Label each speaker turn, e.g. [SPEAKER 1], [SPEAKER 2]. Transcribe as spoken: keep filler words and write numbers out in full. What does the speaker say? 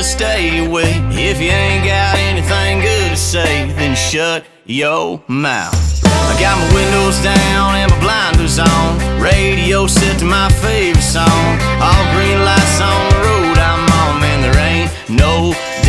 [SPEAKER 1] stay away. If you ain't got anything good to say, then shut your mouth. I got my windows down and my blinders on, radio set to my favorite song. All green lights on the road I'm on, man, there ain't no